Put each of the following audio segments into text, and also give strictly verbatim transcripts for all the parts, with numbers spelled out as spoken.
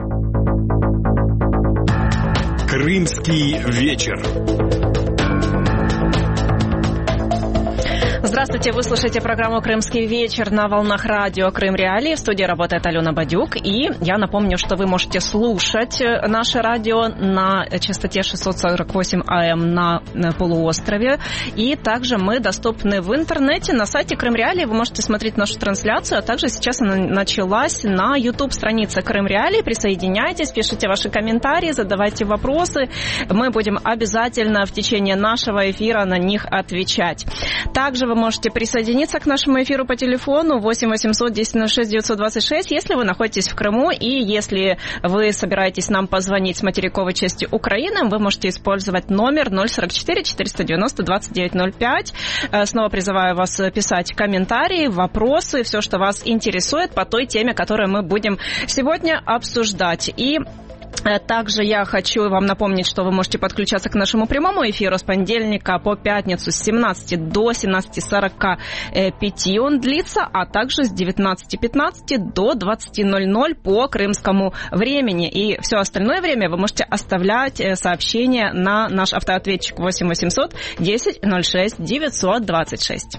Крымский вечер. Здравствуйте, вы слушаете программу «Крымский вечер» на волнах радио «Крым Реалии». В студии работает Алена Бадюк. И я напомню, что вы можете слушать наше радио на частоте шестьсот сорок восемь АМ на полуострове. И также мы доступны в интернете на сайте «Крым Реалии». Вы можете смотреть нашу трансляцию, а также сейчас она началась на YouTube-странице «Крым Реалии». Присоединяйтесь, пишите ваши комментарии, задавайте вопросы. Мы будем обязательно в течение нашего эфира на них отвечать. Также вы можете присоединиться к нашему эфиру по телефону восемь восемьсот десять ноль шесть девятьсот двадцать шесть, если вы находитесь в Крыму, и если вы собираетесь нам позвонить с материковой части Украины, вы можете использовать номер ноль сорок четыре четыреста девяносто двадцать девять ноль пять. Снова призываю вас писать комментарии, вопросы, все, что вас интересует по той теме, которую мы будем сегодня обсуждать. И также я хочу вам напомнить, что вы можете подключаться к нашему прямому эфиру с понедельника по пятницу с семнадцати до семнадцати сорока пяти он длится, а также с девятнадцати пятнадцати до двадцати ноль ноль по крымскому времени. И все остальное время вы можете оставлять сообщения на наш автоответчик восемь восемьсот десять ноль шесть девятьсот двадцать шесть.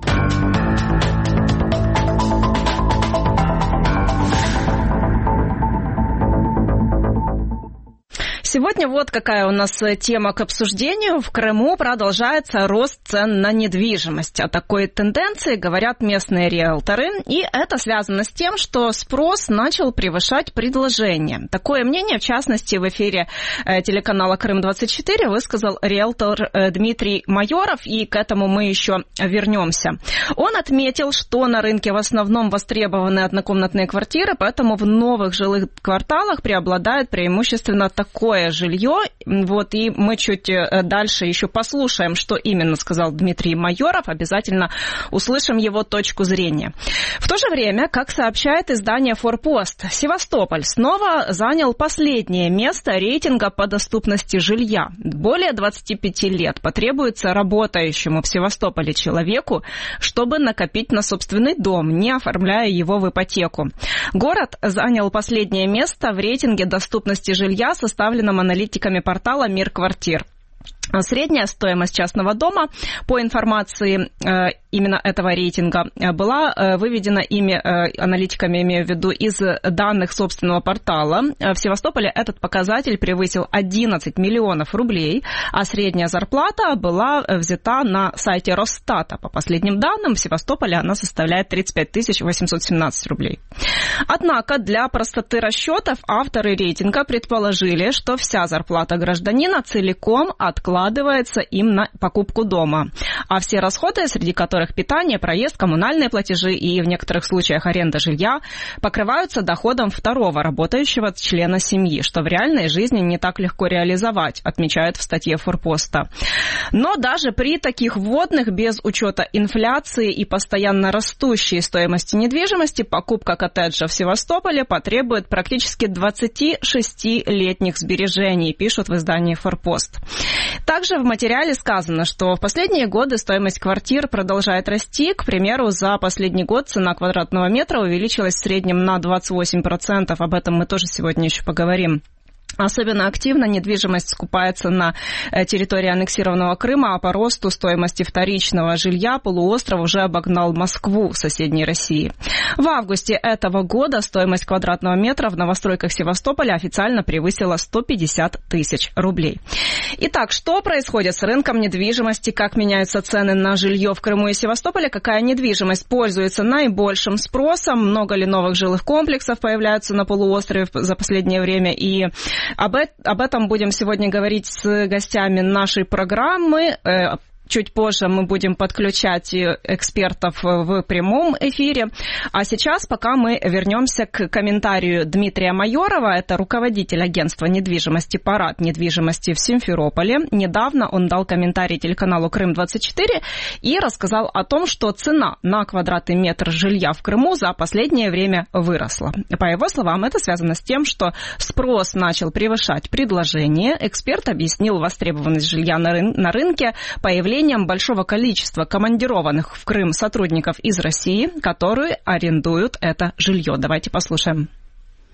Сегодня вот какая у нас тема к обсуждению. В Крыму продолжается рост цен на недвижимость. О такой тенденции говорят местные риэлторы. И это связано с тем, что спрос начал превышать предложение. Такое мнение, в частности, в эфире телеканала Крым двадцать четыре высказал риэлтор Дмитрий Майоров. И к этому мы еще вернемся. Он отметил, что на рынке в основном востребованы однокомнатные квартиры, поэтому в новых жилых кварталах преобладает преимущественно такое жилье. Вот, и мы чуть дальше еще послушаем, что именно сказал Дмитрий Майоров. Обязательно услышим его точку зрения. В то же время, как сообщает издание «Форпост», Севастополь снова занял последнее место рейтинга по доступности жилья. Более двадцати пяти лет потребуется работающему в Севастополе человеку, чтобы накопить на собственный дом, не оформляя его в ипотеку. Город занял последнее место в рейтинге доступности жилья, составленном аналитиками портала «Мир квартир». Средняя стоимость частного дома, по информации э, именно этого рейтинга, была э, выведена ими, э, аналитиками, имею в виду, из данных собственного портала. В Севастополе этот показатель превысил одиннадцать миллионов рублей, а средняя зарплата была взята на сайте Росстата. По последним данным, в Севастополе она составляет тридцать пять тысяч восемьсот семнадцать рублей. Однако для простоты расчетов авторы рейтинга предположили, что вся зарплата гражданина целиком откладывается вкладывается им на покупку дома. А все расходы, среди которых питание, проезд, коммунальные платежи и в некоторых случаях аренда жилья, покрываются доходом второго работающего члена семьи, что в реальной жизни не так легко реализовать, отмечают в статье Форпоста. Но даже при таких вводных, без учета инфляции и постоянно растущей стоимости недвижимости, покупка коттеджа в Севастополе потребует практически двадцатишестилетних сбережений, пишут в издании Форпост. Также в материале сказано, что в последние годы стоимость квартир продолжает расти. К примеру, за последний год цена квадратного метра увеличилась в среднем на двадцать восемь процентов. Об этом мы тоже сегодня еще поговорим. Особенно активно недвижимость скупается на территории аннексированного Крыма, а по росту стоимости вторичного жилья полуостров уже обогнал Москву в соседней России. В августе этого года стоимость квадратного метра в новостройках Севастополя официально превысила сто пятьдесят тысяч рублей. Итак, что происходит с рынком недвижимости, как меняются цены на жилье в Крыму и Севастополе, какая недвижимость пользуется наибольшим спросом, много ли новых жилых комплексов появляются на полуострове за последнее время, и Об, об этом будем сегодня говорить с гостями нашей программы. Чуть позже мы будем подключать экспертов в прямом эфире. А сейчас пока мы вернемся к комментарию Дмитрия Майорова. Это руководитель агентства недвижимости «Парад недвижимости» в Симферополе. Недавно он дал комментарий телеканалу Крым двадцать четыре и рассказал о том, что цена на квадратный метр жилья в Крыму за последнее время выросла. По его словам, это связано с тем, что спрос начал превышать предложение. Эксперт объяснил востребованность жилья на, рын- на рынке появлением большого количества командированных в Крым сотрудников из России, которые арендуют это жилье. Давайте послушаем.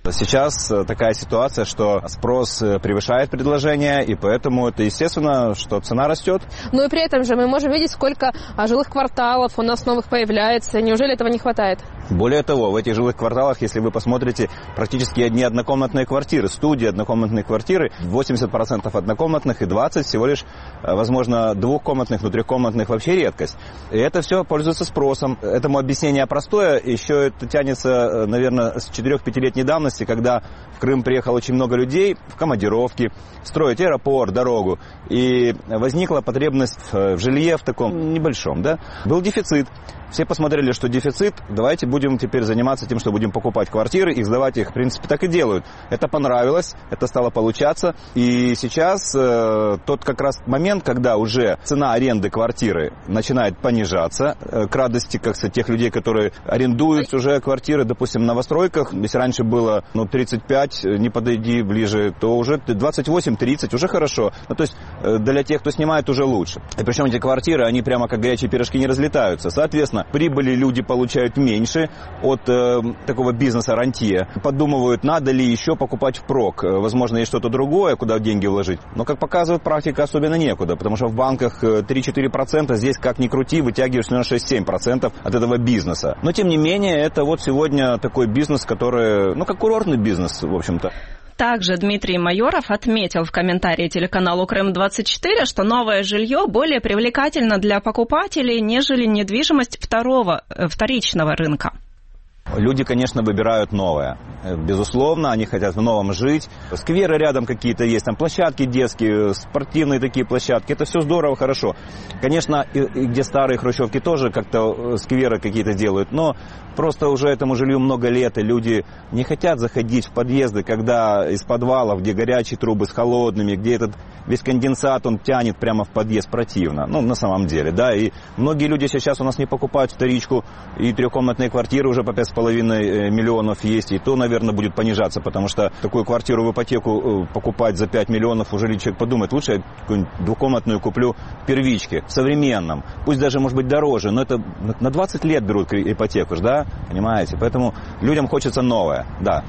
Сейчас такая ситуация, что спрос превышает предложение, и поэтому это естественно, что цена растет. Ну и при этом же мы можем видеть, сколько жилых кварталов у нас новых появляется. Неужели этого не хватает? Более того, в этих жилых кварталах, если вы посмотрите, практически одни однокомнатные квартиры, студии однокомнатные квартиры, восемьдесят процентов однокомнатных и двадцать процентов всего лишь, возможно, двухкомнатных, но трехкомнатных вообще редкость. И это все пользуется спросом. Этому объяснение простое, еще это тянется, наверное, с четырех-пятилетней давности, когда в Крым приехало очень много людей в командировки, строить аэропорт, дорогу, и возникла потребность в жилье в таком небольшом, да, был дефицит. Все посмотрели, что дефицит, давайте будем теперь заниматься тем, что будем покупать квартиры и сдавать их. В принципе, так и делают. Это понравилось, это стало получаться. И сейчас э, тот как раз момент, когда уже цена аренды квартиры начинает понижаться, э, к радости, как сказать, тех людей, которые арендуют уже квартиры, допустим, в новостройках. Если раньше было ну, тридцать пять, не подойди ближе, то уже двадцать восемь тридцать, уже хорошо. Ну, то есть э, для тех, кто снимает, уже лучше. И причем эти квартиры, они прямо как горячие пирожки не разлетаются. Соответственно, прибыли люди получают меньше от э, такого бизнеса рантье. Подумывают, надо ли еще покупать впрок. Возможно, есть что-то другое, куда деньги вложить. Но, как показывает практика, особенно некуда. Потому что в банках три-четыре процента, здесь, как ни крути, вытягиваешь на шесть-семь процентов от этого бизнеса. Но, тем не менее, это вот сегодня такой бизнес, который, ну, как курортный бизнес, в общем-то. Также Дмитрий Майоров отметил в комментарии телеканалу Крым двадцать четыре, что новое жилье более привлекательно для покупателей, нежели недвижимость второго, вторичного рынка. Люди, конечно, выбирают новое. Безусловно, они хотят в новом жить. Скверы рядом какие-то есть, там площадки детские, спортивные такие площадки. Это все здорово, хорошо. Конечно, и, и где старые хрущевки тоже как-то скверы какие-то делают, но просто уже этому жилью много лет, и люди не хотят заходить в подъезды, когда из подвалов, где горячие трубы с холодными, где этот весь конденсат, он тянет прямо в подъезд, противно. Ну, на самом деле, да. И многие люди сейчас у нас не покупают вторичку, и трехкомнатные квартиры уже по пять с половиной миллионов есть, и то, наверное, будет понижаться, потому что такую квартиру в ипотеку покупать за пять миллионов, уже человек подумает, лучше я какую-нибудь двухкомнатную куплю в первичке, в современном, пусть даже, может быть, дороже, но это на двадцать лет берут ипотеку, да, понимаете, поэтому людям хочется новое, да.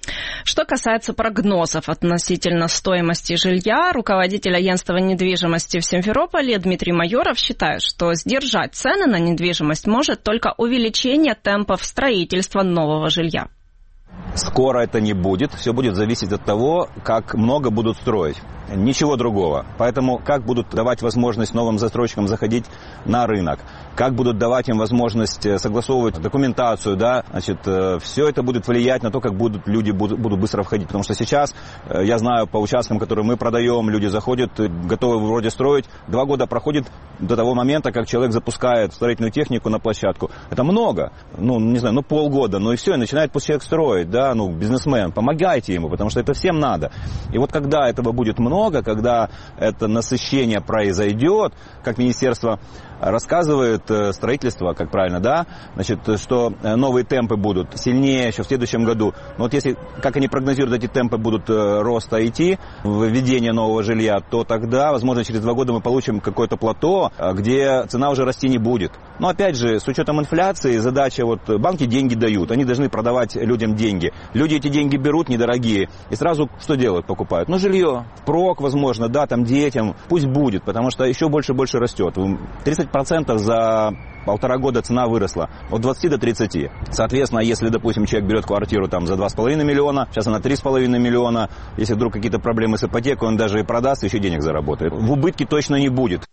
Что касается прогнозов относительно стоимости жилья, руководитель агентства недвижимости в Симферополе Дмитрий Майоров считает, что сдержать цены на недвижимость может только увеличение темпов строительства нового жилья. Скоро это не будет, все будет зависеть от того, как много будут строить. Ничего другого. Поэтому как будут давать возможность новым застройщикам заходить на рынок, как будут давать им возможность согласовывать документацию, да, значит, все это будет влиять на то, как будут люди будут, будут быстро входить. Потому что сейчас, я знаю, по участкам, которые мы продаем, люди заходят, готовы вроде строить, два года проходит до того момента, как человек запускает строительную технику на площадку. Это много, ну, не знаю, ну, полгода, ну и все, и начинает пусть человек строить, да, ну, бизнесмен, помогайте ему, потому что это всем надо. И вот когда этого будет много, много, когда это насыщение произойдет, как министерство рассказывает, строительство, как правильно, да, значит, что новые темпы будут сильнее еще в следующем году. Но вот если, как они прогнозируют, эти темпы будут роста идти, введение нового жилья, то тогда, возможно, через два года мы получим какое-то плато, где цена уже расти не будет. Но опять же, с учетом инфляции, задача, вот банки деньги дают, они должны продавать людям деньги. Люди эти деньги берут недорогие и сразу что делают? Покупают. Ну, жилье, впрок, возможно, да, там детям, пусть будет, потому что еще больше и больше растет. тридцать процентов за полтора года цена выросла от двадцати до тридцати. Соответственно, если, допустим, человек берет квартиру там за два с половиной миллиона, сейчас она три с половиной миллиона, если вдруг какие-то проблемы с ипотекой, он даже и продаст, еще денег заработает. В убытке точно не будет.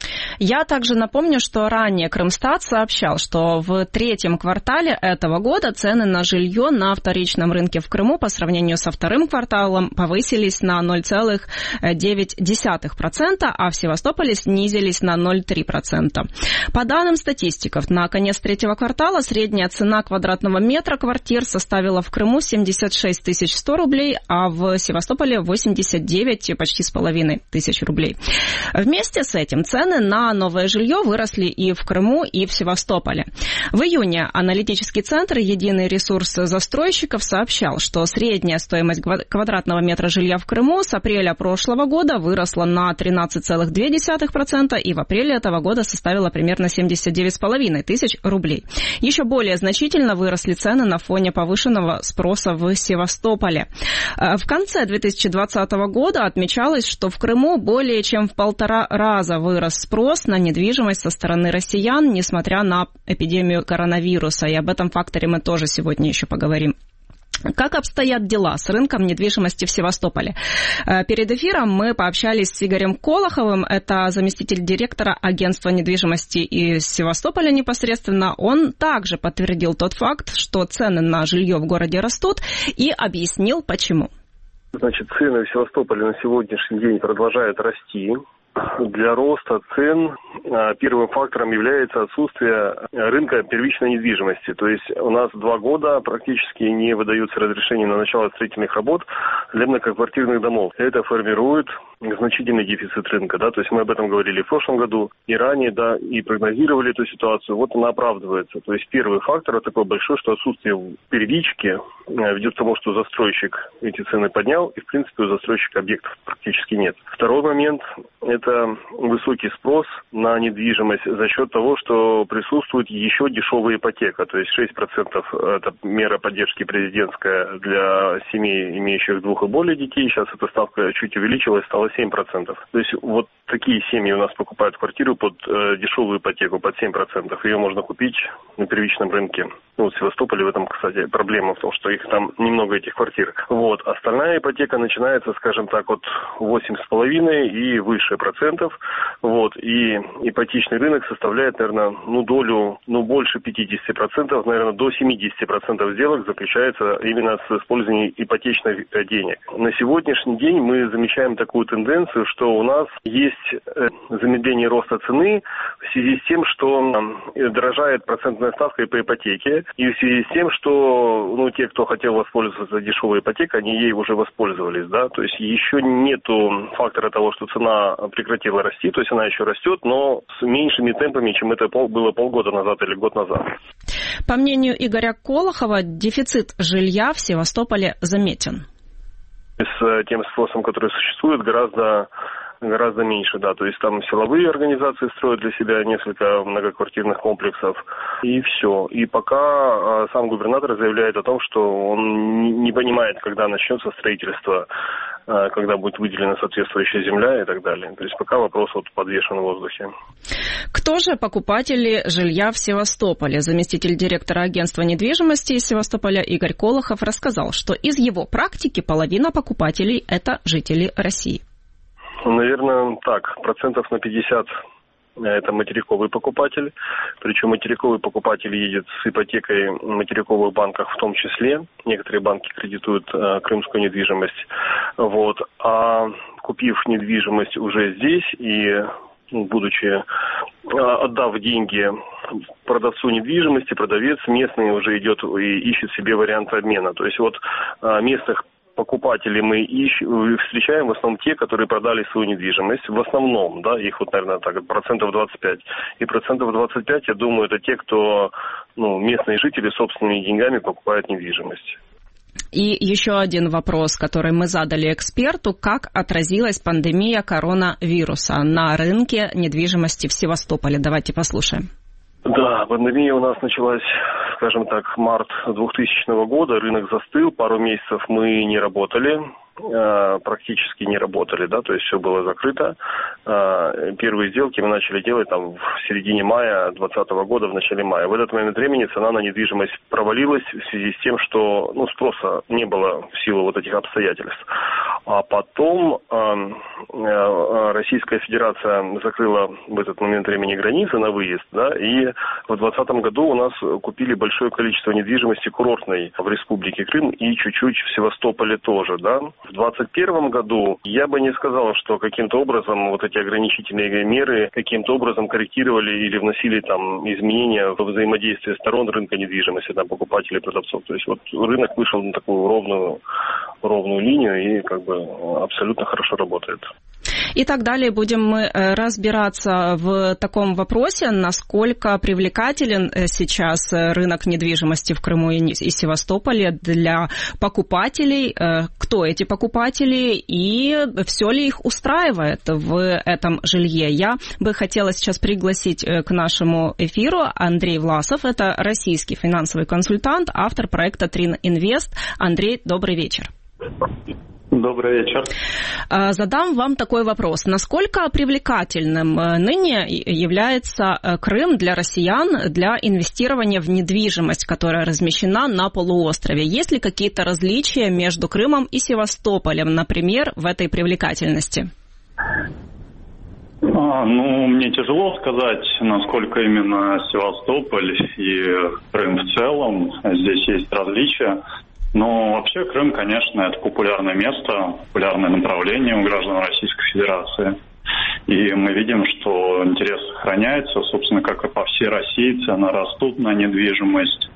Я также напомню, что ранее Крымстат сообщал, что в третьем квартале этого года цены на жилье на вторичном рынке в Крыму по сравнению со вторым кварталом повысились на ноль целых девять десятых процента, а в Севастополе снизились на ноль целых три десятых процента. По данным статистиков, на конец третьего квартала средняя цена квадратного метра квартир составила в Крыму семьдесят шесть тысяч сто рублей, а в Севастополе восемьдесят девять, почти с половиной тысяч рублей. Вместе с этим цены на на новое жилье выросли и в Крыму, и в Севастополе. В июне аналитический центр «Единый ресурс застройщиков» сообщал, что средняя стоимость квадратного метра жилья в Крыму с апреля прошлого года выросла на тринадцать целых две десятых процента и в апреле этого года составила примерно семьдесят девять с половиной тысяч рублей. Еще более значительно выросли цены на фоне повышенного спроса в Севастополе. В конце две тысячи двадцатого года отмечалось, что в Крыму более чем в полтора раза вырос спрос на недвижимость со стороны россиян, несмотря на эпидемию коронавируса. И об этом факторе мы тоже сегодня еще поговорим. Как обстоят дела с рынком недвижимости в Севастополе? Перед эфиром мы пообщались с Игорем Колоховым, это заместитель директора агентства недвижимости из Севастополя непосредственно. Он также подтвердил тот факт, что цены на жилье в городе растут, и объяснил, почему. Значит, цены в Севастополе на сегодняшний день продолжают расти. Для роста цен первым фактором является отсутствие рынка первичной недвижимости. То есть у нас два года практически не выдаются разрешения на начало строительных работ для многоквартирных домов. Это формирует значительный дефицит рынка. Да? То есть мы об этом говорили в прошлом году и ранее, да, и прогнозировали эту ситуацию. Вот она оправдывается. То есть первый фактор такой большой, что отсутствие первички ведет к тому, что застройщик эти цены поднял, и в принципе у застройщика объектов практически нет. Второй момент – это высокий спрос на недвижимость за счет того, что присутствует еще дешевая ипотека. То есть шесть процентов это мера поддержки президентская для семей, имеющих двух и более детей. Сейчас эта ставка чуть увеличилась, стала семь процентов. То есть вот такие семьи у нас покупают квартиру под э, дешевую ипотеку, под семь процентов. Ее можно купить на первичном рынке. Ну, в Севастополе в этом, кстати, проблема в том, что их там немного, этих квартир. Вот. Остальная ипотека начинается, скажем так, от восемь с половиной и выше процентов. Вот. И ипотечный рынок составляет, наверное, ну, долю, ну, больше пятьдесят процентов, наверное, до семьдесят процентов сделок заключается именно с использованием ипотечных денег. На сегодняшний день мы замечаем такую тенденцию, что у нас есть замедление роста цены в связи с тем, что дорожает процентная ставка по ипотеке, и в связи с тем, что ну, те, кто хотел воспользоваться дешевой ипотекой, они ей уже воспользовались. Да? То есть еще нету фактора того, что цена прекратила расти, то есть она еще растет, но с меньшими темпами, чем это было полгода назад или год назад. По мнению Игоря Колохова, дефицит жилья в Севастополе заметен. С тем спросом, который существует, гораздо гораздо меньше, да, то есть там силовые организации строят для себя несколько многоквартирных комплексов, и все. И пока сам губернатор заявляет о том, что он не понимает, когда начнется строительство, когда будет выделена соответствующая земля и так далее. То есть пока вопрос вот подвешен в воздухе. Кто же покупатели жилья в Севастополе? Заместитель директора агентства недвижимости из Севастополя Игорь Колохов рассказал, что из его практики половина покупателей – это жители России. Наверное, так, процентов на пятьдесят это материковый покупатель. Причем материковый покупатель едет с ипотекой в материковых банках в том числе. Некоторые банки кредитуют э, крымскую недвижимость. Вот. А купив недвижимость уже здесь и будучи, э, отдав деньги продавцу недвижимости, продавец местный уже идет и ищет себе варианты обмена. То есть вот э, местных покупателей мы ищем, встречаем в основном те, которые продали свою недвижимость. В основном, да, их вот, наверное, так, процентов двадцать пять. И процентов двадцать пять, я думаю, это те, кто, ну, местные жители собственными деньгами покупают недвижимость. И еще один вопрос, который мы задали эксперту. Как отразилась пандемия коронавируса на рынке недвижимости в Севастополе? Давайте послушаем. Да, пандемия у нас началась, скажем так, март двухтысячного года, рынок застыл, пару месяцев мы не работали, э, практически не работали, да, то есть все было закрыто. Э, первые сделки мы начали делать там в середине мая двадцатого года, в начале мая. В этот момент времени цена на недвижимость провалилась в связи с тем, что, ну, спроса не было в силу вот этих обстоятельств. А потом э, э, Российская Федерация закрыла в этот момент времени границы на выезд, да, и в двадцатом году у нас купили большое количество недвижимости курортной в Республике Крым и чуть-чуть в Севастополе тоже, да. В двадцать первом году я бы не сказал, что каким-то образом вот эти ограничительные меры каким-то образом корректировали или вносили там изменения во взаимодействие сторон рынка недвижимости, там, покупателей и продавцов. То есть вот рынок вышел на такую ровную, ровную линию и как бы абсолютно хорошо работает. И так далее будем мы разбираться в таком вопросе, насколько привлекателен сейчас рынок недвижимости в Крыму и Севастополе для покупателей, кто эти покупатели и все ли их устраивает в этом жилье. Я бы хотела сейчас пригласить к нашему эфиру Андрей Власов, это российский финансовый консультант, автор проекта Трин Инвест. Андрей, добрый вечер. Добрый вечер. Задам вам такой вопрос. Насколько привлекательным ныне является Крым для россиян для инвестирования в недвижимость, которая размещена на полуострове? Есть ли какие-то различия между Крымом и Севастополем, например, в этой привлекательности? А, ну, мне тяжело сказать, насколько именно Севастополь и Крым в целом. Здесь есть различия. Но вообще Крым, конечно, это популярное место, популярное направление у граждан Российской Федерации. И мы видим, что интерес сохраняется, собственно, как и по всей России, цены растут на недвижимость.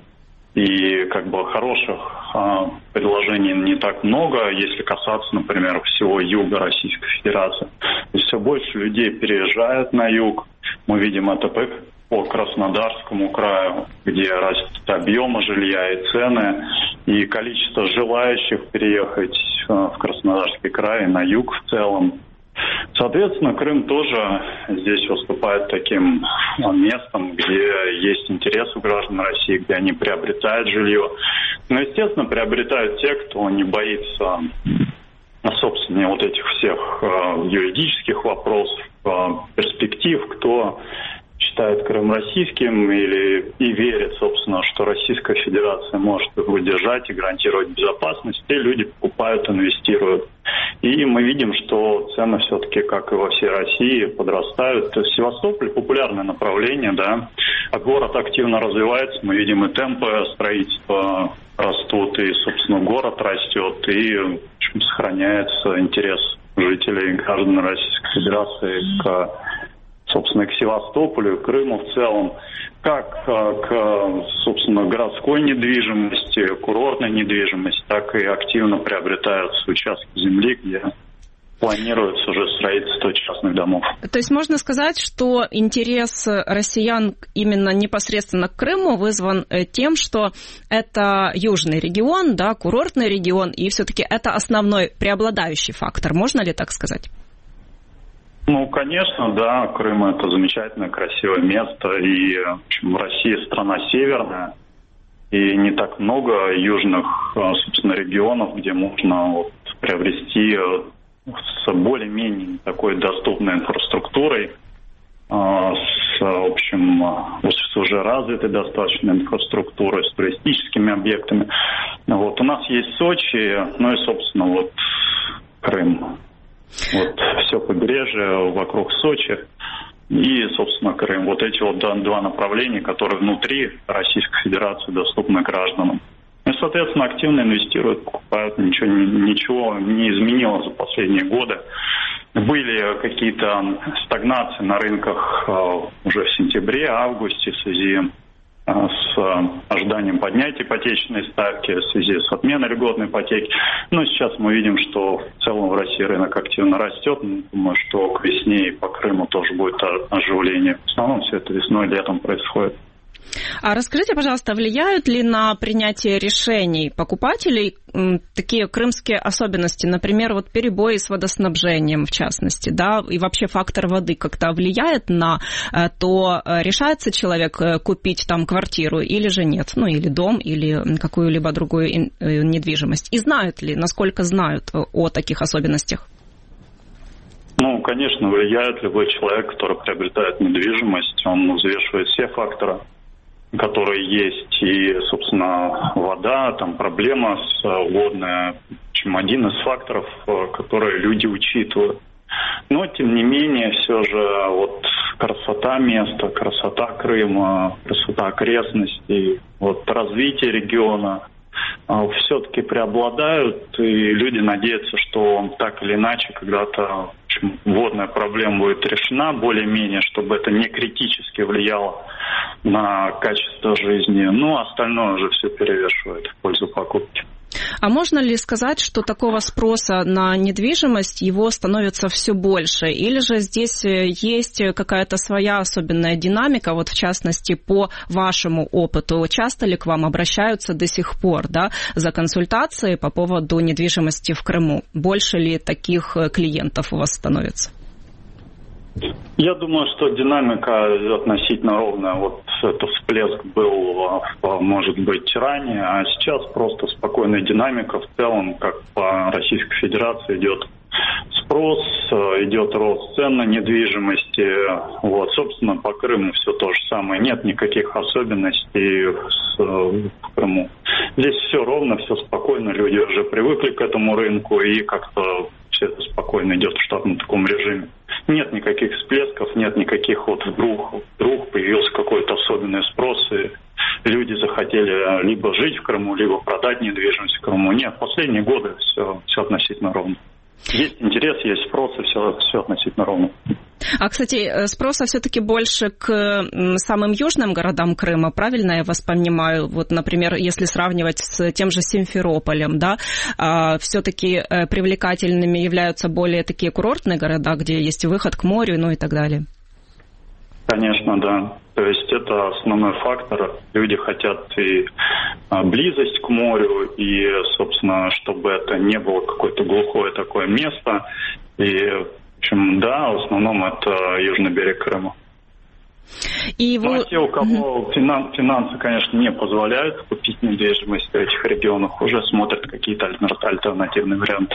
И как бы хороших а, предложений не так много, если касаться, например, всего юга Российской Федерации. И все больше людей переезжают на юг. Мы видим это по Краснодарскому краю, где растут объемы жилья и цены, и количество желающих переехать в Краснодарский край, на юг в целом. Соответственно, Крым тоже здесь выступает таким местом, где есть интерес у граждан России, где они приобретают жилье. Но, естественно, приобретают те, кто не боится, собственно, вот этих всех юридических вопросов, перспектив, кто считает Крым российским или и верит, собственно, что Российская Федерация может их выдержать и гарантировать безопасность, те люди покупают, инвестируют. И мы видим, что цены все-таки, как и во всей России, подрастают. Севастополь — популярное направление, да, а город активно развивается, мы видим и темпы строительства растут, и, собственно, город растет, и в общем, сохраняется интерес жителей и граждан Российской Федерации к, собственно, к Севастополю, к Крыму в целом, как к, собственно, городской недвижимости, курортной недвижимости, так и активно приобретаются участки земли, где планируется уже строительство частных домов. То есть можно сказать, что интерес россиян именно непосредственно к Крыму вызван тем, что это южный регион, да, курортный регион, и все-таки это основной преобладающий фактор. Можно ли так сказать? Ну, конечно, да, Крым — это замечательное, красивое место, и в общем, Россия страна северная, и не так много южных, собственно, регионов, где можно вот приобрести с более-менее такой доступной инфраструктурой, с, в общем, с уже развитой достаточно инфраструктурой, с туристическими объектами. Вот у нас есть Сочи, ну и, собственно, вот Крым. Вот все побережье вокруг Сочи и, собственно, Крым. Вот эти вот два направления, которые внутри Российской Федерации доступны гражданам. И, соответственно, активно инвестируют, покупают. Ничего, ничего не изменилось за последние годы. Были какие-то стагнации на рынках уже в сентябре, августе в связи с ожиданием поднятия ипотечной ставки, в связи с отменой льготной ипотеки. Но сейчас мы видим, что в целом в России рынок активно растет. Думаю, что к весне и по Крыму тоже будет оживление. В основном все это весной и летом происходит. А расскажите, пожалуйста, влияют ли на принятие решений покупателей такие крымские особенности, например, вот перебои с водоснабжением, в частности, да, и вообще фактор воды как-то влияет на то, решается человек купить там квартиру или же нет, ну или дом, или какую-либо другую недвижимость, и знают ли, насколько знают о таких особенностях? Ну, конечно, влияет любой человек, который приобретает недвижимость, он взвешивает все факторы, которые есть, и, собственно, вода, там проблема с водной, в общем, один из факторов, которые люди учитывают. Но, тем не менее, все же вот красота места, красота Крыма, красота окрестностей, вот развитие региона все-таки преобладают, и люди надеются, что так или иначе когда-то, в общем, водная проблема будет решена более-менее, чтобы это не критически влияло на качество жизни. Ну, остальное уже все перевешивает в пользу покупки. А можно ли сказать, что такого спроса на недвижимость его становится все больше? Или же здесь есть какая-то своя особенная динамика, вот в частности по вашему опыту? Часто ли к вам обращаются до сих пор, да, за консультацией по поводу недвижимости в Крыму? Больше ли таких клиентов у вас становится? Я думаю, что динамика относительно ровная. Вот этот всплеск был, может быть, ранее, а сейчас просто спокойная динамика. В целом, как по Российской Федерации идет спрос, идет рост цен на недвижимости. Вот, собственно, по Крыму все то же самое. Нет никаких особенностей в Крыму. Здесь все ровно, все спокойно. Люди уже привыкли к этому рынку, и как-то все это спокойно идет в штатном таком режиме. Нет никаких всплесков, нет никаких вот вдруг, вдруг появился какой-то особенный спрос, и люди захотели либо жить в Крыму, либо продать недвижимость в Крыму. Нет, последние годы все, все относительно ровно. Есть интерес, есть спрос, и все, все относительно ровно. А, кстати, спроса все-таки больше к самым южным городам Крыма, правильно я вас понимаю? Вот, например, если сравнивать с тем же Симферополем, да, все-таки привлекательными являются более такие курортные города, где есть выход к морю, ну и так далее. Конечно, да. То есть это основной фактор. Люди хотят и близость к морю, и, собственно, чтобы это не было какое-то глухое такое место. И, в общем, да, в основном это южный берег Крыма. И вы... Ну, а те, у кого финансы, финансы, конечно, не позволяют купить недвижимость в этих регионах, уже смотрят какие-то альтернативные варианты.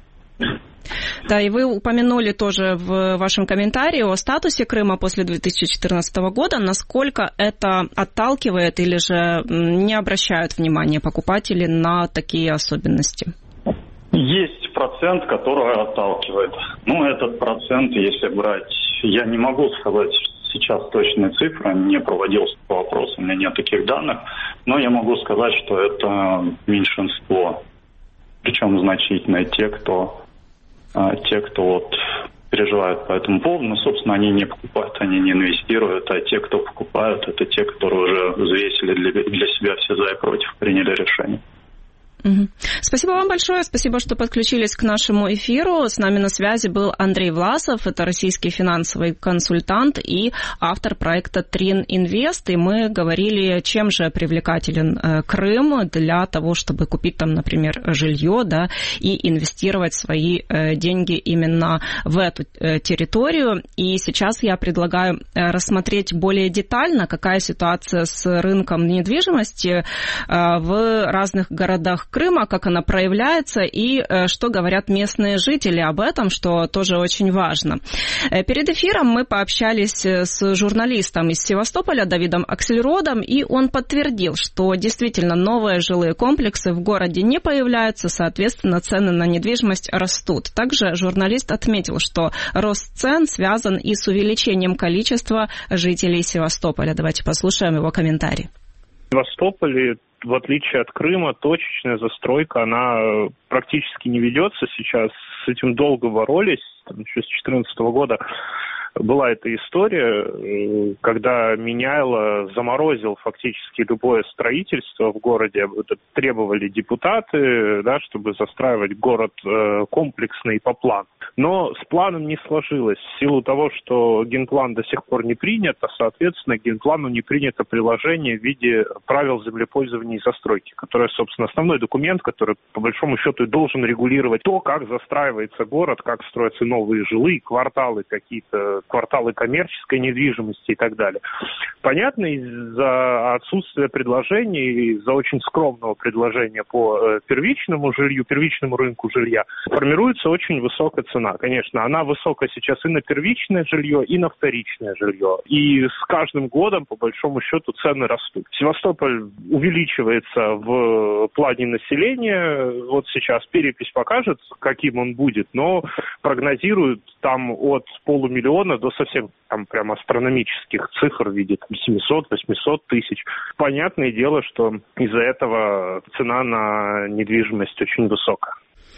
Да, и вы упомянули тоже в вашем комментарии о статусе Крыма после две тысячи четырнадцатого года. Насколько это отталкивает или же не обращают внимания покупатели на такие особенности? Есть процент, который отталкивает. Ну, этот процент, если брать... Я не могу сказать сейчас точные цифры, не проводился по вопросу, у меня нет таких данных, но я могу сказать, что это меньшинство. Причем значительное те, кто... Те, кто вот переживают по этому поводу, но, собственно, они не покупают, они не инвестируют, а те, кто покупают, это те, которые уже взвесили для, для себя все за и против, приняли решение. Угу. Спасибо вам большое, спасибо, что подключились к нашему эфиру. С нами на связи был Андрей Власов, это российский финансовый консультант и автор проекта Трин Инвест. И мы говорили, чем же привлекателен Крым для того, чтобы купить там, например, жилье, да, и инвестировать свои деньги именно в эту территорию. И сейчас я предлагаю рассмотреть более детально, какая ситуация с рынком недвижимости в разных городах Крыма, как она проявляется и что говорят местные жители об этом, что тоже очень важно. Перед эфиром мы пообщались с журналистом из Севастополя Давидом Аксельродом, и он подтвердил, что действительно новые жилые комплексы в городе не появляются, соответственно, цены на недвижимость растут. Также журналист отметил, что рост цен связан и с увеличением количества жителей Севастополя. Давайте послушаем его комментарий. В Севастополе, в отличие от Крыма, точечная застройка, она практически не ведется сейчас. С этим долго боролись, там, еще с две тысячи четырнадцатого года. Была эта история, когда Меняйло заморозил фактически любое строительство в городе. Это требовали депутаты, да, чтобы застраивать город э, комплексно и по плану. Но с планом не сложилось в силу того, что генплан до сих пор не принят, а, соответственно, генплану не принято приложение в виде правил землепользования и застройки, которое, собственно, основной документ, который, по большому счету, и должен регулировать то, как застраивается город, как строятся новые жилые кварталы, какие-то кварталы коммерческой недвижимости и так далее. Понятно, из-за отсутствия предложений, из-за очень скромного предложения по первичному жилью, первичному рынку жилья, формируется очень высокая цена. Конечно, она высокая сейчас и на первичное жилье, и на вторичное жилье. И с каждым годом, по большому счету, цены растут. Севастополь увеличивается в плане населения. Вот сейчас перепись покажет, каким он будет, но прогнозируют там от полумиллиона до совсем там прям астрономических цифр в виде семьсот-восемьсот тысяч. Понятное дело, что из-за этого цена на недвижимость очень высокая.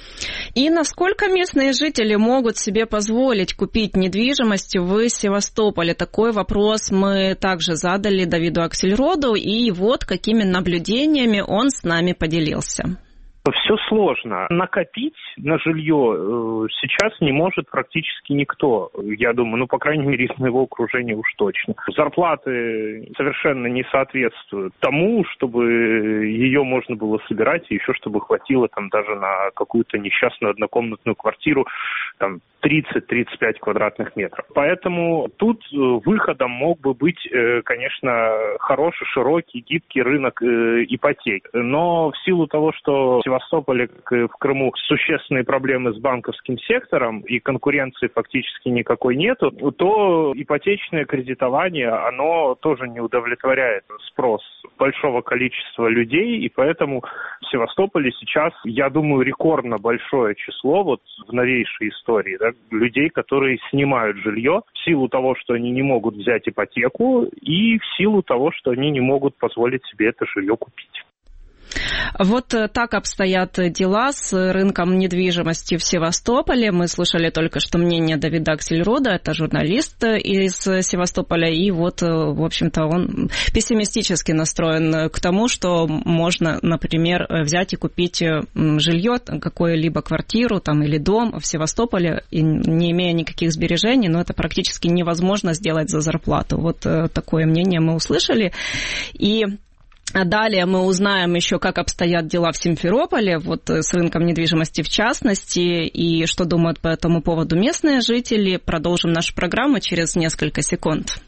И насколько местные жители могут себе позволить купить недвижимость в Севастополе? Такой вопрос мы также задали Давиду Аксельроду, и вот какими наблюдениями он с нами поделился. Все сложно. Накопить на жилье сейчас не может практически никто. Я думаю, ну, по крайней мере, из моего окружения уж точно. Зарплаты совершенно не соответствуют тому, чтобы ее можно было собирать, и еще чтобы хватило там даже на какую-то несчастную однокомнатную квартиру, там, тридцать-тридцать пять квадратных метров. Поэтому тут выходом мог бы быть, конечно, хороший, широкий, гибкий рынок ипотек. Но в силу того, что в Севастополе, как и в Крыму, существенные проблемы с банковским сектором и конкуренции фактически никакой нету, то ипотечное кредитование, оно тоже не удовлетворяет спрос большого количества людей, и поэтому в Севастополе сейчас, я думаю, рекордно большое число вот в новейшей истории, да, людей, которые снимают жилье в силу того, что они не могут взять ипотеку, и в силу того, что они не могут позволить себе это жилье купить. Вот так обстоят дела с рынком недвижимости в Севастополе. Мы слышали только что мнение Давида Аксельрода, это журналист из Севастополя, и вот, в общем-то, он пессимистически настроен к тому, что можно, например, взять и купить жилье, какую-либо квартиру там, или дом в Севастополе, не имея никаких сбережений, но это практически невозможно сделать за зарплату. Вот такое мнение мы услышали. И далее мы узнаем еще, как обстоят дела в Симферополе, вот с рынком недвижимости в частности, и что думают по этому поводу местные жители. Продолжим нашу программу через несколько секунд.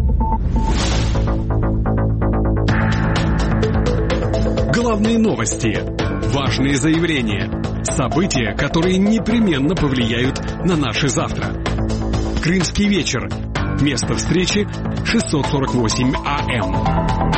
Главные новости, важные заявления, события, которые непременно повлияют на наше завтра. Крымский вечер. Место встречи шестьсот сорок восемь АМ.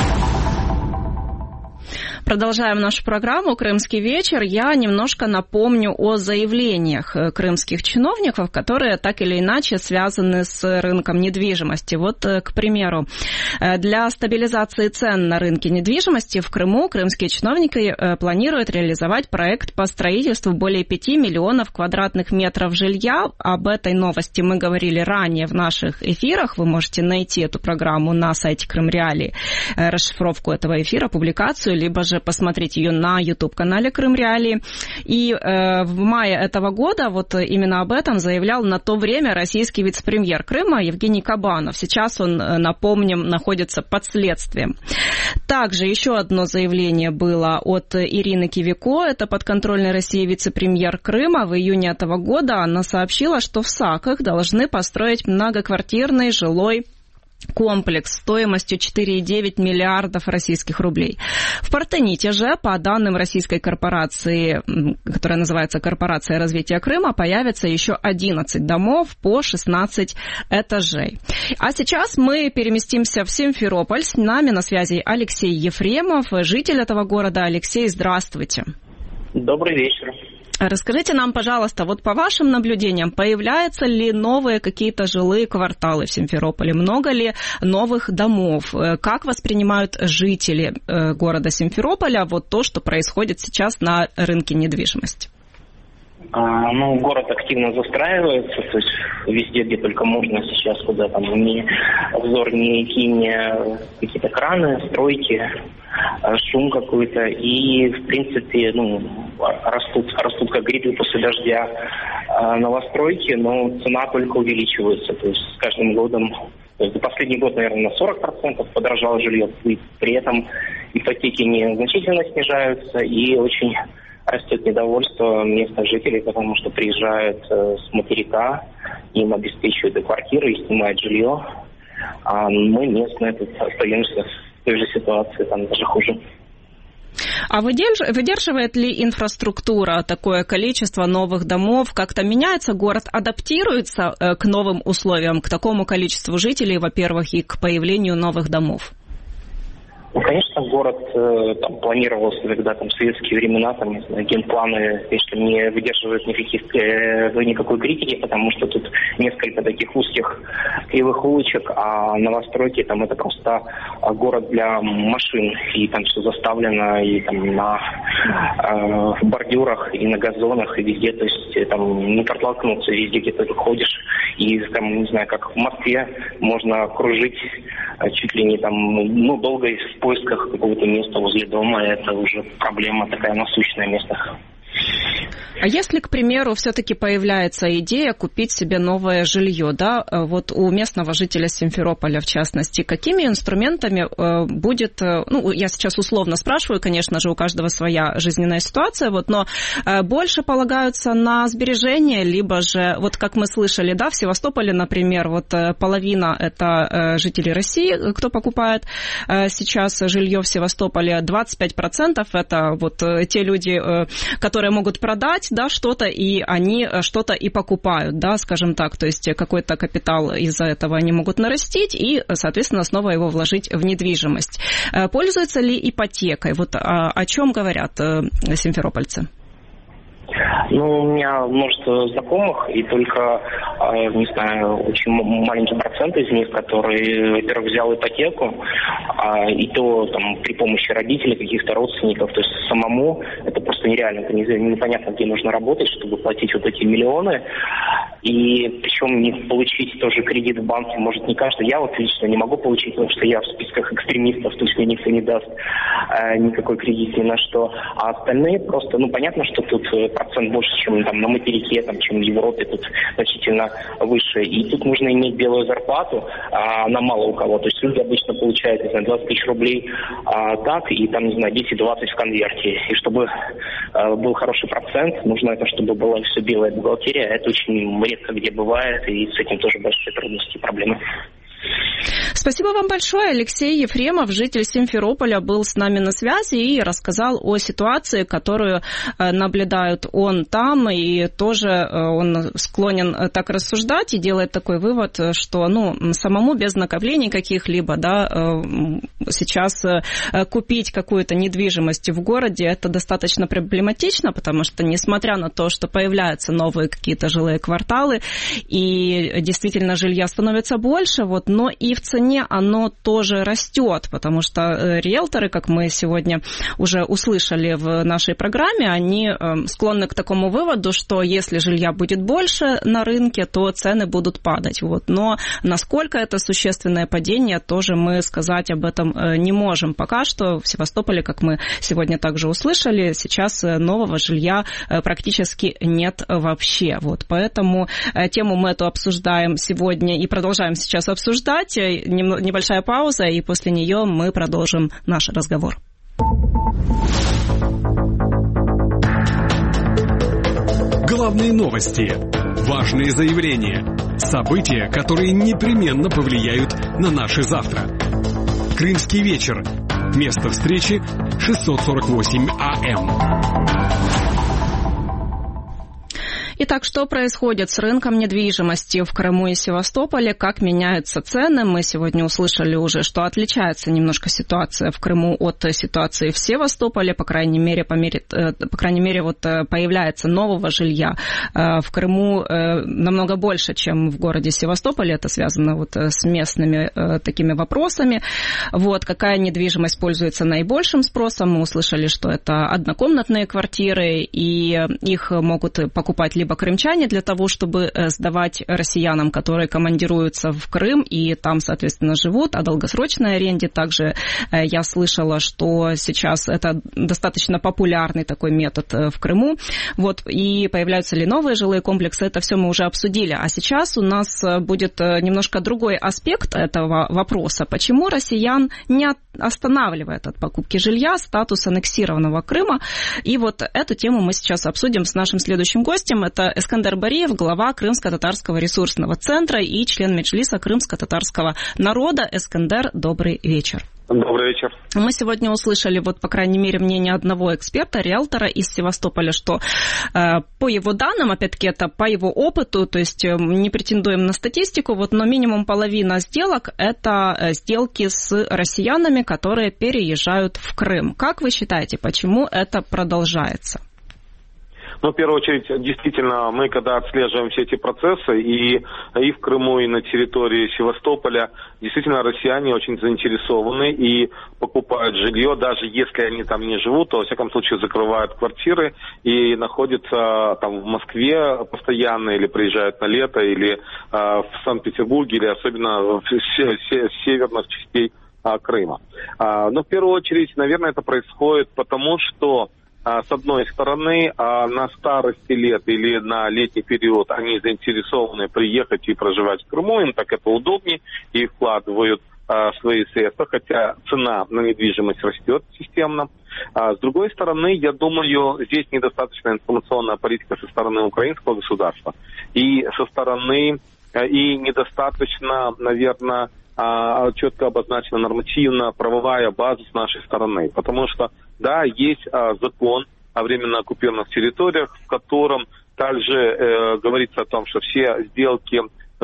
Продолжаем нашу программу «Крымский вечер». Я немножко напомню о заявлениях крымских чиновников, которые так или иначе связаны с рынком недвижимости. Вот, к примеру, для стабилизации цен на рынке недвижимости в Крыму крымские чиновники планируют реализовать проект по строительству более пяти миллионов квадратных метров жилья. Об этой новости мы говорили ранее в наших эфирах. Вы можете найти эту программу на сайте Крымреалии, расшифровку этого эфира, публикацию, либо же посмотреть ее на YouTube-канале Крымреалии. И э, в мае этого года вот именно об этом заявлял на то время российский вице-премьер Крыма Евгений Кабанов. Сейчас он, напомним, находится под следствием. Также еще одно заявление было от Ирины Кивико, это подконтрольной России вице-премьер Крыма. В июне этого года она сообщила, что в Саках должны построить многоквартирный жилой комплекс стоимостью четыре целых девять десятых миллиардов российских рублей. В Партените же, по данным российской корпорации, которая называется «Корпорация развития Крыма», появится еще одиннадцать домов по шестнадцать этажей. А сейчас мы переместимся в Симферополь. С нами на связи Алексей Ефремов, житель этого города. Алексей, здравствуйте. Добрый вечер. Расскажите нам, пожалуйста, вот по вашим наблюдениям, появляются ли новые какие-то жилые кварталы в Симферополе? Много ли новых домов? Как воспринимают жители города Симферополя вот то, что происходит сейчас на рынке недвижимости? А, ну, город активно застраивается, то есть везде, где только можно сейчас, куда там ни взор не кинь, какие-то краны, стройки, шум какой-то, и, в принципе, ну, растут, растут как грибы после дождя новостройки, но цена только увеличивается, то есть с каждым годом, то есть за последний год, наверное, на сорок процентов подорожало жилье, и при этом ипотеки незначительно снижаются, и очень растет недовольство местных жителей, потому что приезжают э, с материка, им обеспечивают и квартиры, и снимают жилье. А мы местные тут остаемся в той же ситуации, там даже хуже. А выдерживает ли инфраструктура такое количество новых домов? Как-то меняется город, адаптируется э, к новым условиям, к такому количеству жителей, во-первых, и к появлению новых домов? Ну, конечно, город э, там, планировался, когда там в советские времена, там, не знаю, генпланы, конечно, не выдерживают никаких, э, никакой критики, потому что тут несколько таких узких кривых улочек, а новостройки там это просто город для машин, и там все заставлено, и там на э, бордюрах, и на газонах, и везде, то есть там не протолкнуться, везде, где ты ходишь, и там, не знаю, как в Москве, можно кружить чуть ли не там, ну, долго в поисках какого-то места возле дома, это уже проблема такая насущная в местах. А если, к примеру, все-таки появляется идея купить себе новое жилье, да, вот у местного жителя Симферополя, в частности, какими инструментами будет, ну, я сейчас условно спрашиваю, конечно же, у каждого своя жизненная ситуация, вот, но больше полагаются на сбережения, либо же, вот как мы слышали, да, в Севастополе, например, вот половина это жители России, кто покупает сейчас жилье в Севастополе, двадцать пять процентов это вот те люди, которые могут продать, да, что-то, и они что-то и покупают, да, скажем так, то есть какой-то капитал из-за этого они могут нарастить и, соответственно, снова его вложить в недвижимость. Пользуются ли ипотекой? Вот о, о чем говорят симферопольцы? Ну, у меня множество знакомых, и только, не знаю, очень маленький процент из них, который, во-первых, взял ипотеку, и то там при помощи родителей, каких-то родственников, то есть самому это просто нереально, это непонятно, где нужно работать, чтобы платить вот эти миллионы, и причем не получить тоже кредит в банке может не каждый. Я вот лично не могу получить, потому что я в списках экстремистов, то есть мне никто не даст никакой кредит ни на что, а остальные просто, ну, понятно, что тут процент больше, чем там на материке, там, чем в Европе, тут значительно выше. И тут нужно иметь белую зарплату, а она мало у кого. То есть люди обычно получают, не знаю, двадцать тысяч рублей а, так, и там, не знаю, десять-двадцать в конверте. И чтобы а, был хороший процент, нужно это, чтобы была все белая бухгалтерия. Это очень редко где бывает, и с этим тоже большие трудности и проблемы. Спасибо вам большое. Алексей Ефремов, житель Симферополя, был с нами на связи и рассказал о ситуации, которую наблюдает он там, и тоже он склонен так рассуждать и делает такой вывод, что, ну, самому без накоплений каких-либо, да, сейчас купить какую-то недвижимость в городе, это достаточно проблематично, потому что, несмотря на то, что появляются новые какие-то жилые кварталы, и действительно жилья становится больше, вот, но и в цене оно тоже растет, потому что риэлторы, как мы сегодня уже услышали в нашей программе, они склонны к такому выводу, что если жилья будет больше на рынке, то цены будут падать. Вот. Но насколько это существенное падение, тоже мы сказать об этом не можем. Пока что в Севастополе, как мы сегодня также услышали, сейчас нового жилья практически нет вообще. Вот. Поэтому тему мы эту обсуждаем сегодня и продолжаем сейчас обсуждать. Небольшая пауза, и после нее мы продолжим наш разговор. Главные новости, важные заявления, события, которые непременно повлияют на наше завтра. Крымский вечер. Место встречи шестьсот сорок восемь АМ. Итак, что происходит с рынком недвижимости в Крыму и Севастополе, как меняются цены? Мы сегодня услышали уже, что отличается немножко ситуация в Крыму от ситуации в Севастополе, по крайней мере, по, мере, по крайней мере вот появляется нового жилья в Крыму намного больше, чем в городе Севастополе. Это связано вот с местными такими вопросами. Вот, какая недвижимость пользуется наибольшим спросом? Мы услышали, что это однокомнатные квартиры, и их могут покупать либо крымчане для того, чтобы сдавать россиянам, которые командируются в Крым и там, соответственно, живут, о долгосрочной аренде. Также я слышала, что сейчас это достаточно популярный такой метод в Крыму. Вот, и появляются ли новые жилые комплексы, это все мы уже обсудили. А сейчас у нас будет немножко другой аспект этого вопроса. Почему россиян не останавливает от покупки жилья статус аннексированного Крыма? И вот эту тему мы сейчас обсудим с нашим следующим гостем. Это Эскандер Бариев, глава Крымско-татарского ресурсного центра и член Меджлиса крымско-татарского народа. Эскандер, добрый вечер. Добрый вечер. Мы сегодня услышали, вот, по крайней мере, мнение одного эксперта, риэлтора из Севастополя, что э, по его данным, опять-таки, это по его опыту, то есть э, не претендуем на статистику, вот, но минимум половина сделок – это э, сделки с россиянами, которые переезжают в Крым. Как вы считаете, почему это продолжается? Ну, в первую очередь, действительно, мы когда отслеживаем все эти процессы и, и в Крыму, и на территории Севастополя, действительно, россияне очень заинтересованы и покупают жилье, даже если они там не живут, то, во всяком случае, закрывают квартиры и находятся там в Москве постоянно, или приезжают на лето, или э, в Санкт-Петербурге, или особенно в, в, в северных частей э, Крыма. А, но, в первую очередь, наверное, это происходит потому, что с одной стороны, на старости лет или на летний период они заинтересованы приехать и проживать в Крыму, им так это удобнее, и вкладывают свои средства, хотя цена на недвижимость растет системно. С другой стороны, я думаю, здесь недостаточно информационная политика со стороны украинского государства и со стороны, и недостаточно, наверное, четко обозначена нормативно-правовая база с нашей стороны. Потому что, да, есть а, закон о временно оккупированных территориях, в котором также э, говорится о том, что все сделки,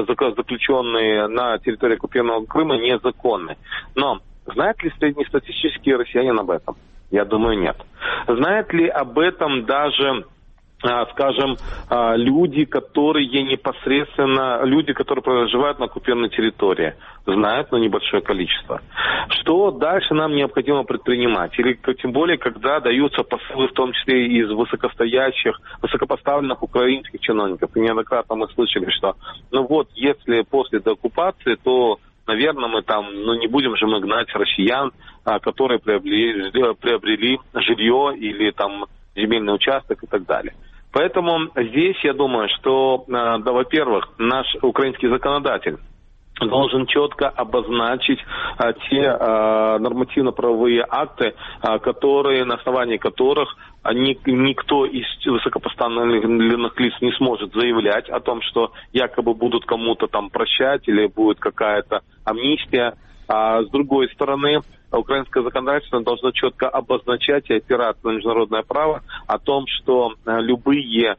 заключенные на территории оккупированного Крыма, незаконны. Но знает ли среднестатистический россиянин об этом? Я думаю, нет. Знает ли об этом даже, скажем, люди, которые непосредственно, люди, которые проживают на оккупированной территории, знают, но небольшое количество. Что дальше нам необходимо предпринимать? Или тем более, когда даются посылы, в том числе из высокостоящих, высокопоставленных украинских чиновников. И неоднократно мы слышали, что, ну вот, если после деоккупации, то, наверное, мы там, ну не будем же мы гнать россиян, которые приобрели, приобрели жилье или там земельный участок и так далее. Поэтому здесь я думаю, что, да, во-первых, наш украинский законодатель должен четко обозначить а, те а, нормативно-правовые акты, а, которые, на основании которых а, ни, никто из высокопоставленных лиц не сможет заявлять о том, что якобы будут кому-то там прощать или будет какая-то амнистия. А с другой стороны, украинское законодательство должно четко обозначать и опираться на международное право о том, что любые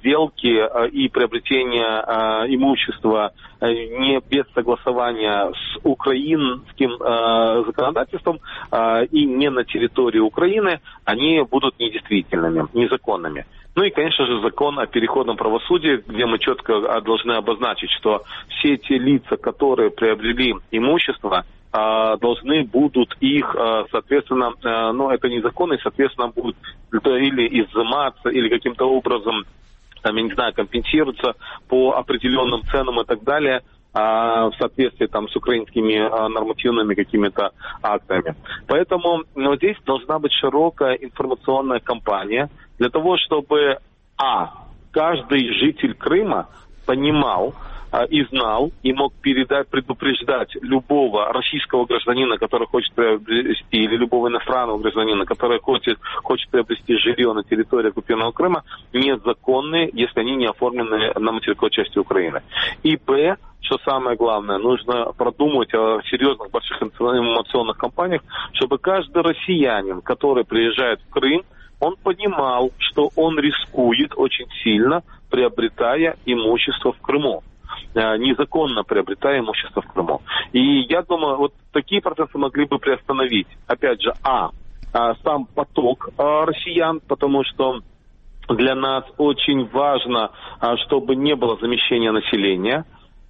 сделки и приобретение имущества не без согласования с украинским законодательством и не на территории Украины, они будут недействительными, незаконными. Ну и, конечно же, закон о переходном правосудии, где мы четко должны обозначить, что все те лица, которые приобрели имущество, должны будут их, соответственно, ну это незаконно, и, соответственно, будут или изыматься, или каким-то образом, там, я не знаю, компенсироваться по определенным ценам и так далее, в соответствии там с украинскими нормативными какими-то актами. Поэтому, ну, здесь должна быть широкая информационная кампания для того, чтобы, а, каждый житель Крыма понимал и знал, и мог передать, предупреждать любого российского гражданина, который хочет приобрести, или любого иностранного гражданина, который хочет, хочет приобрести жилье на территории оккупированного Крыма, незаконные, если они не оформлены на материковой части Украины. И б, что самое главное, нужно продумать о серьезных больших информационных кампаниях, чтобы каждый россиянин, который приезжает в Крым, он понимал, что он рискует очень сильно, приобретая имущество в Крыму. Незаконно приобретая имущество в Крыму. И я думаю, вот такие процессы могли бы приостановить, опять же, а, сам поток россиян, потому что для нас очень важно, чтобы не было замещения населения,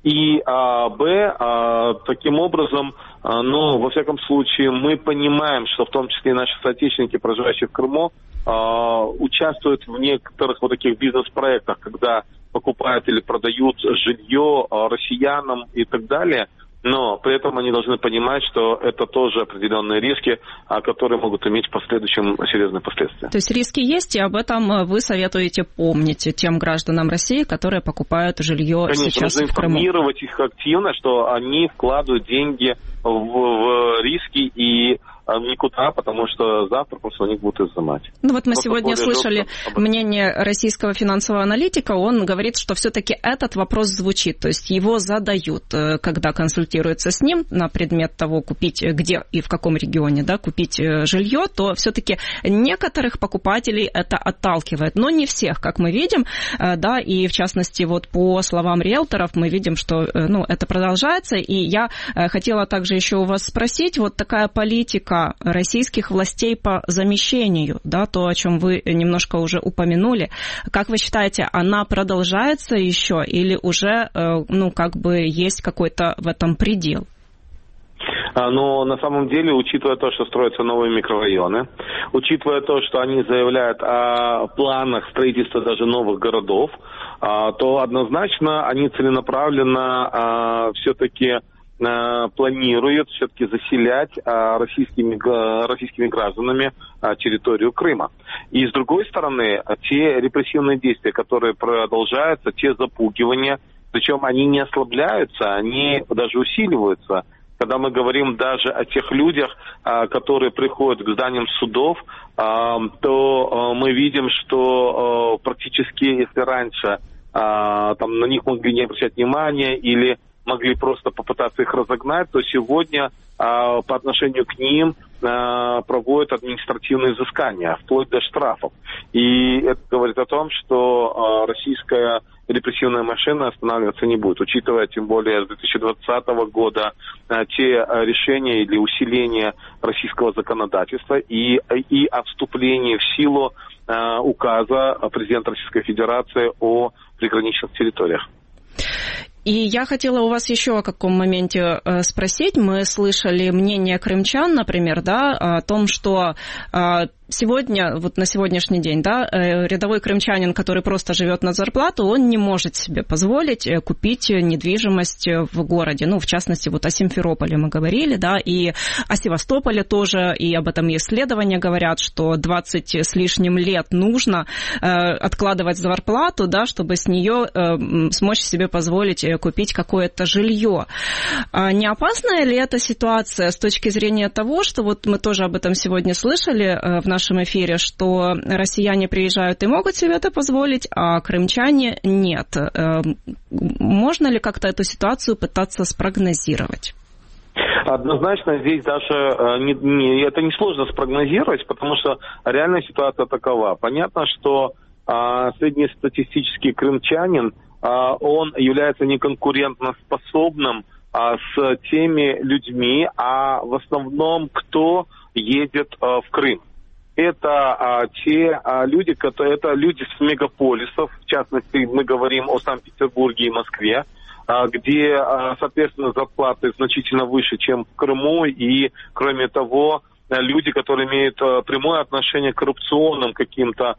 и а, б, а, таким образом, а, ну, во всяком случае, мы понимаем, что в том числе и наши соотечественники, проживающие в Крыму, а, участвуют в некоторых вот таких бизнес-проектах, когда покупают или продают жилье россиянам и так далее, но при этом они должны понимать, что это тоже определенные риски, которые могут иметь в последующем серьезные последствия. То есть риски есть, и об этом вы советуете помнить тем гражданам России, которые покупают жилье Конечно, сейчас в Крыму? Конечно, нужно информировать их активно, что они вкладывают деньги в, в риски и никуда, потому что завтра просто у них будут изымать. Ну вот мы просто сегодня слышали мнение российского финансового аналитика, он говорит, что все-таки этот вопрос звучит, то есть его задают, когда консультируются с ним на предмет того, купить где и в каком регионе, да, купить жилье, то все-таки некоторых покупателей это отталкивает, но не всех, как мы видим, да, и в частности вот по словам риэлторов мы видим, что, ну, это продолжается, и я хотела также еще у вас спросить, вот такая политика политика российских властей по замещению, да, то, о чем вы немножко уже упомянули. Как вы считаете, она продолжается еще или уже, ну, как бы есть какой-то в этом предел? Но на самом деле, учитывая то, что строятся новые микрорайоны, учитывая то, что они заявляют о планах строительства даже новых городов, то однозначно они целенаправленно все-таки планируют все-таки заселять российскими, российскими гражданами территорию Крыма. И с другой стороны, те репрессивные действия, которые продолжаются, те запугивания, причем они не ослабляются, они даже усиливаются. Когда мы говорим даже о тех людях, которые приходят к зданиям судов, то мы видим, что практически, если раньше там, на них могли не обращать внимания или могли просто попытаться их разогнать, то сегодня по отношению к ним проводят административные изыскания, вплоть до штрафов. И это говорит о том, что российская репрессивная машина останавливаться не будет, учитывая тем более с две тысячи двадцатого года те решения или усиления российского законодательства и, и о вступлении в силу указа президента Российской Федерации о приграничных территориях. И я хотела у вас еще о каком моменте э, спросить. Мы слышали мнение крымчан, например, да, о том, что э, сегодня, вот на сегодняшний день, да, э, рядовой крымчанин, который просто живет на зарплату, он не может себе позволить купить недвижимость в городе. Ну, в частности, вот о Симферополе мы говорили, да, и о Севастополе тоже, и об этом исследования говорят, что двадцать с лишним лет нужно э, откладывать зарплату, да, чтобы с нее э, смочь себе позволить купить какое-то жилье. А не опасная ли эта ситуация с точки зрения того, что вот мы тоже об этом сегодня слышали в нашем эфире, что россияне приезжают и могут себе это позволить, а крымчане нет. Можно ли как-то эту ситуацию пытаться спрогнозировать? Однозначно здесь даже не, не, это несложно спрогнозировать, потому что реальная ситуация такова. Понятно, что а, среднестатистический крымчанин он является неконкурентоспособным а, с теми людьми, а в основном кто едет а, в Крым. Это а, те а, люди, которые, это люди с мегаполисов, в частности мы говорим о Санкт-Петербурге и Москве, а, где, а, соответственно, зарплаты значительно выше, чем в Крыму, и, кроме того, люди, которые имеют а, прямое отношение к коррупционным каким-то,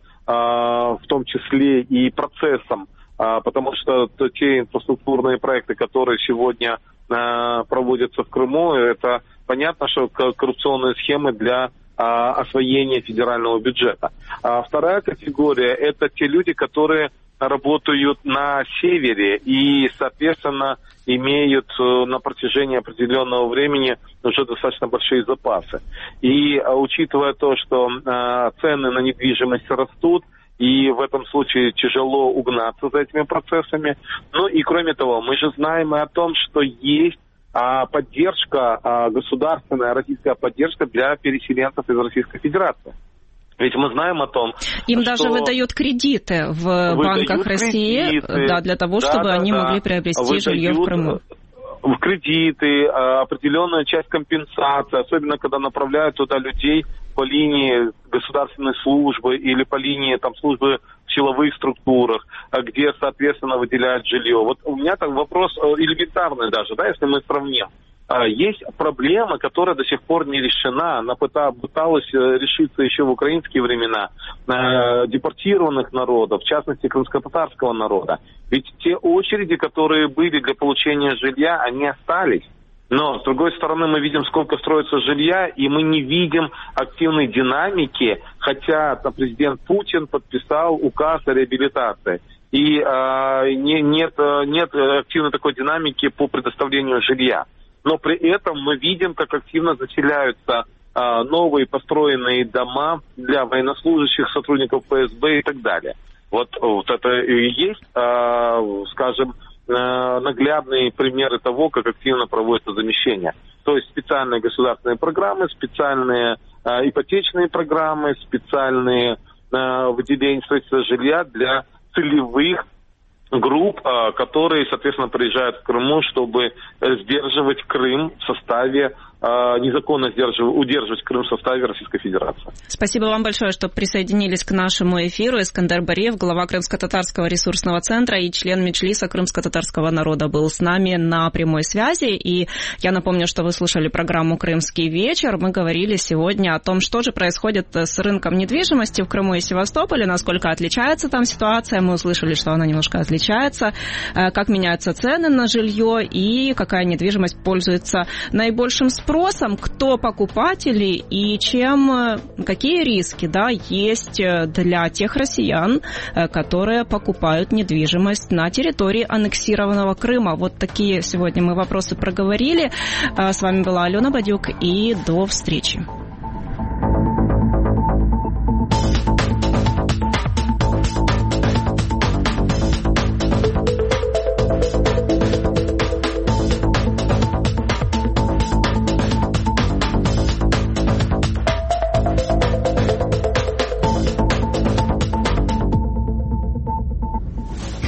а, в том числе и процессам, потому что те инфраструктурные проекты, которые сегодня э, проводятся в Крыму, это понятно, что коррупционные схемы для э, освоения федерального бюджета. А вторая категория – это те люди, которые работают на севере и, соответственно, имеют на протяжении определенного времени уже достаточно большие запасы. И э, учитывая то, что э, цены на недвижимость растут, и в этом случае тяжело угнаться за этими процессами. Ну и кроме того, мы же знаем и о том, что есть а, поддержка, а, государственная российская поддержка для переселенцев из Российской Федерации. Ведь мы знаем о том, им что... даже выдают кредиты в выдают банках России, кредиты, да, для того, чтобы да, они да, могли приобрести выдают... жилье в Крыму. В кредиты, определенная часть компенсации, особенно когда направляют туда людей по линии государственной службы или по линии там, службы в силовых структурах, где, соответственно, выделяют жилье. Вот у меня так вопрос элементарный даже, да, если мы сравним. Есть проблема, которая до сих пор не решена. Она пыталась решиться еще в украинские времена. Депортированных народов, в частности, крымско-татарского народа. Ведь те очереди, которые были для получения жилья, они остались. Но, с другой стороны, мы видим, сколько строится жилья, и мы не видим активной динамики, хотя президент Путин подписал указ о реабилитации. И э, не, нет, нет активной такой динамики по предоставлению жилья. Но при этом мы видим, как активно заселяются а, новые построенные дома для военнослужащих, сотрудников ФСБ и так далее. Вот, вот это и есть, а, скажем, а, наглядные примеры того, как активно проводится замещение. То есть специальные государственные программы, специальные а, ипотечные программы, специальные а, выделения строительства жилья для целевых групп, которые, соответственно, приезжают в Крыму, чтобы сдерживать Крым в составе незаконно удерживать Крым в составе Российской Федерации. Спасибо вам большое, что присоединились к нашему эфиру. Искандер Бариев, глава Крымско-татарского ресурсного центра и член Меджлиса крымско-татарского народа, был с нами на прямой связи. И я напомню, что вы слушали программу «Крымский вечер». Мы говорили сегодня о том, что же происходит с рынком недвижимости в Крыму и Севастополе, насколько отличается там ситуация. Мы услышали, что она немножко отличается, как меняются цены на жилье и какая недвижимость пользуется наибольшим спросом. Спросом, кто покупатели и чем, какие риски, да, есть для тех россиян, которые покупают недвижимость на территории аннексированного Крыма. Вот такие сегодня мы вопросы проговорили. С вами была Алена Бадюк, и до встречи.